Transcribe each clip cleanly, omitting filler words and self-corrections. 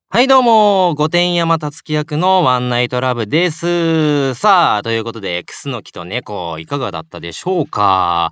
はいどうも、御殿山達樹役のワンナイトラブです。さあ、ということで、クスノキと猫、いかがだったでしょうか？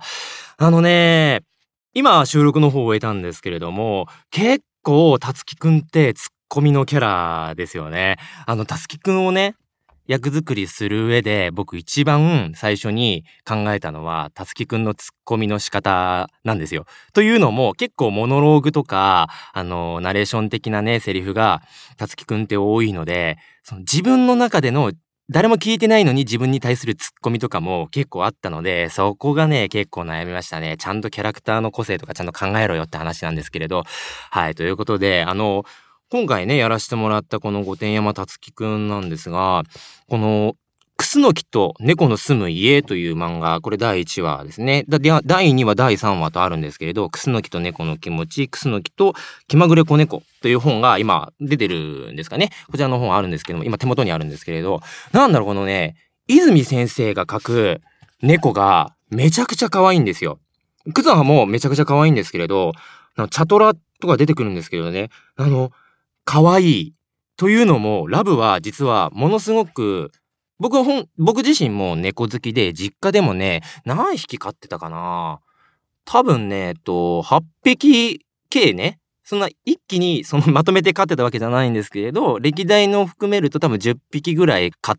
今収録の方を終えたんですけれども、結構達樹くんってツッコミのキャラですよね。達樹くんをね、役作りする上で僕一番最初に考えたのは達樹くんのツッコミの仕方なんですよ。というのも結構モノローグとかナレーション的なねセリフが達樹くんって多いので、その自分の中での誰も聞いてないのに自分に対するツッコミとかも結構あったので、そこがね結構悩みましたね。ちゃんとキャラクターの個性とかちゃんと考えろよって話なんですけれど、はい、ということで今回ねやらせてもらったこの御殿山達樹くんなんですが、このクスノキと猫の住む家という漫画、これ第1話ですね。第2話、第3話とあるんですけれど、クスノキと猫の気持ち、クスノキと気まぐれ子猫という本が今出てるんですかね。こちらの本あるんですけども、今手元にあるんですけれど、なんだろうこのね、泉先生が描く猫がめちゃくちゃ可愛いんですよ。クズハもめちゃくちゃ可愛いんですけれど、チャトラとか出てくるんですけどね、可愛い。というのも、ラブは実はものすごく、僕自身も猫好きで、実家でもね、何匹飼ってたかな。多分ね、8匹計ね。そんな一気にまとめて飼ってたわけじゃないんですけれど、歴代の含めると多分10匹ぐらい飼って、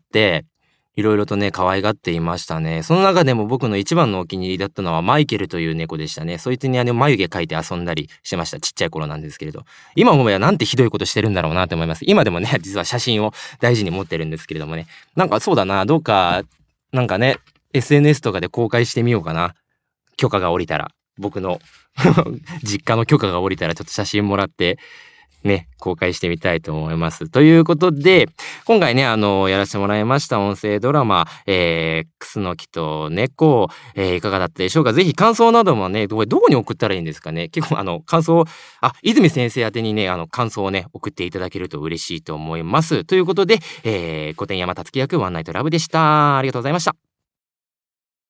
いろいろとね、可愛がっていましたね。その中でも僕の一番のお気に入りだったのはマイケルという猫でしたね。そいつに眉毛描いて遊んだりしてました。ちっちゃい頃なんですけれど。今思えばなんてひどいことしてるんだろうなと思います。今でもね、実は写真を大事に持ってるんですけれどもね。なんかそうだな、どうか、なんかね、SNS とかで公開してみようかな。許可が下りたら。僕の実家の許可が下りたらちょっと写真もらってね、公開してみたいと思います。ということで、今回ね、やらせてもらいました音声ドラマ、クスノキと猫、いかがだったでしょうか。ぜひ感想などもね、どこに送ったらいいんですかね。結構感想、泉先生宛てにね、感想をね、送っていただけると嬉しいと思います。ということで、御殿山達樹役ワンナイトラブでした。ありがとうございました。